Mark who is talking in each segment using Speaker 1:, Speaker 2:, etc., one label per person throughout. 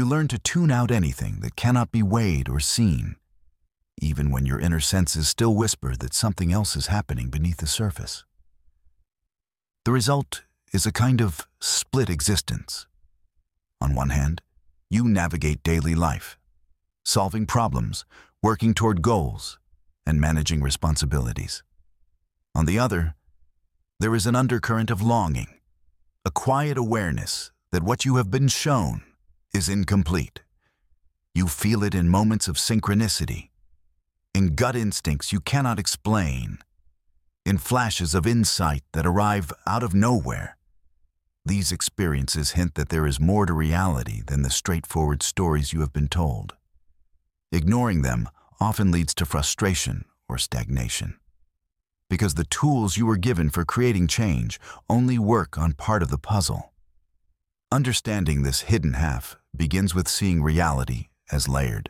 Speaker 1: You learn to tune out anything that cannot be weighed or seen, even when your inner senses still whisper that something else is happening beneath the surface. The result is a kind of split existence. On one hand, you navigate daily life, solving problems, working toward goals, and managing responsibilities. On the other, there is an undercurrent of longing, a quiet awareness that what you have been shown is incomplete. You feel it in moments of synchronicity, in gut instincts you cannot explain, in flashes of insight that arrive out of nowhere. These experiences hint that there is more to reality than the straightforward stories you have been told. Ignoring them often leads to frustration or stagnation, because the tools you were given for creating change only work on part of the puzzle. Understanding this hidden half begins with seeing reality as layered.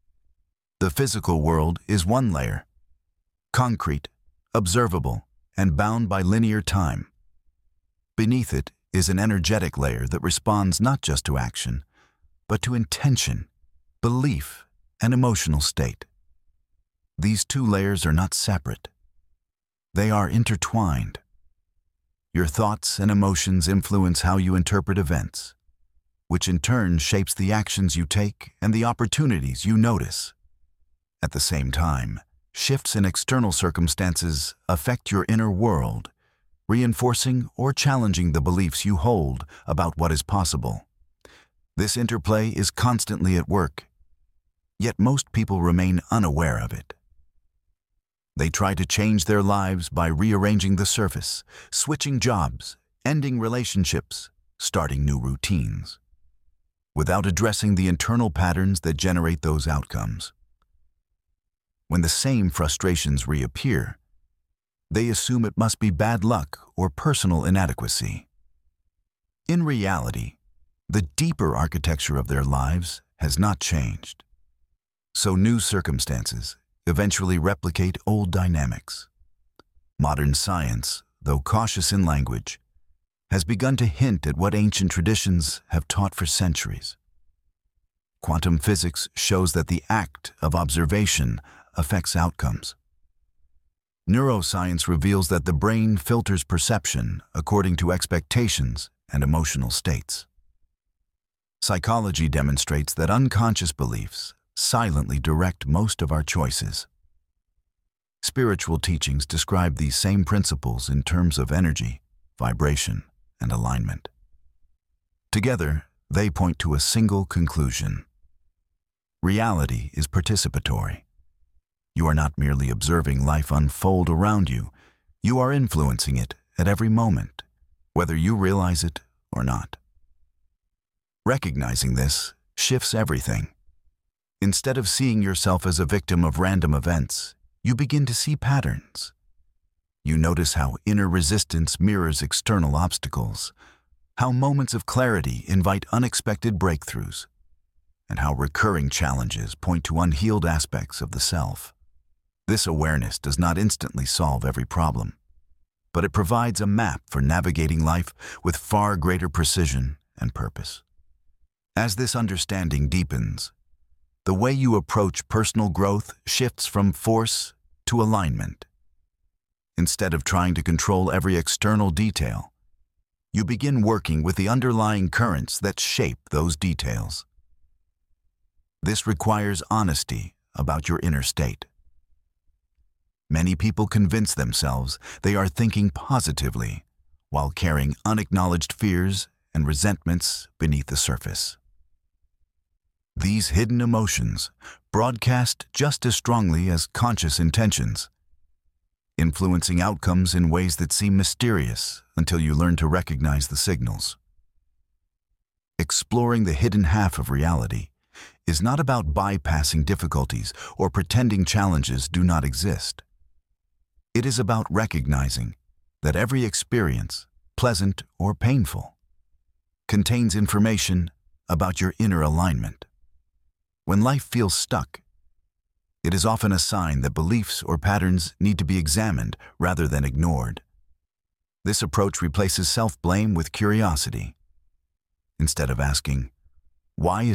Speaker 1: The physical world is one layer, concrete, observable, and bound by linear time. Beneath it is an energetic layer that responds not just to action, but to intention, belief, and emotional state. These two layers are not separate. They are intertwined. Your thoughts and emotions influence how you interpret events, which in turn shapes the actions you take and the opportunities you notice. At the same time, shifts in external circumstances affect your inner world, reinforcing or challenging the beliefs you hold about what is possible. This interplay is constantly at work, yet most people remain unaware of it. They try to change their lives by rearranging the surface, switching jobs, ending relationships, starting new routines, without addressing the internal patterns that generate those outcomes. When the same frustrations reappear, they assume it must be bad luck or personal inadequacy. In reality, the deeper architecture of their lives has not changed. So new circumstances eventually replicate old dynamics. Modern science, though cautious in language, has begun to hint at what ancient traditions have taught for centuries. Quantum physics shows that the act of observation affects outcomes. Neuroscience reveals that the brain filters perception according to expectations and emotional states. Psychology demonstrates that unconscious beliefs silently direct most of our choices. Spiritual teachings describe these same principles in terms of energy, vibration, and alignment. Together, they point to a single conclusion. Reality is participatory. You are not merely observing life unfold around you, you are influencing it at every moment, whether you realize it or not. Recognizing this shifts everything. Instead of seeing yourself as a victim of random events, you begin to see patterns. You notice how inner resistance mirrors external obstacles, how moments of clarity invite unexpected breakthroughs, and how recurring challenges point to unhealed aspects of the self. This awareness does not instantly solve every problem, but it provides a map for navigating life with far greater precision and purpose. As this understanding deepens, the way you approach personal growth shifts from force to alignment. Instead of trying to control every external detail, you begin working with the underlying currents that shape those details. This requires honesty about your inner state. Many people convince themselves they are thinking positively while carrying unacknowledged fears and resentments beneath the surface. These hidden emotions broadcast just as strongly as conscious intentions, influencing outcomes in ways that seem mysterious until you learn to recognize the signals. Exploring the hidden half of reality is not about bypassing difficulties or pretending challenges do not exist. It is about recognizing that every experience, pleasant or painful, contains information about your inner alignment. When life feels stuck, it is often a sign that beliefs or patterns need to be examined rather than ignored. This approach replaces self-blame with curiosity. Instead of asking, "Why is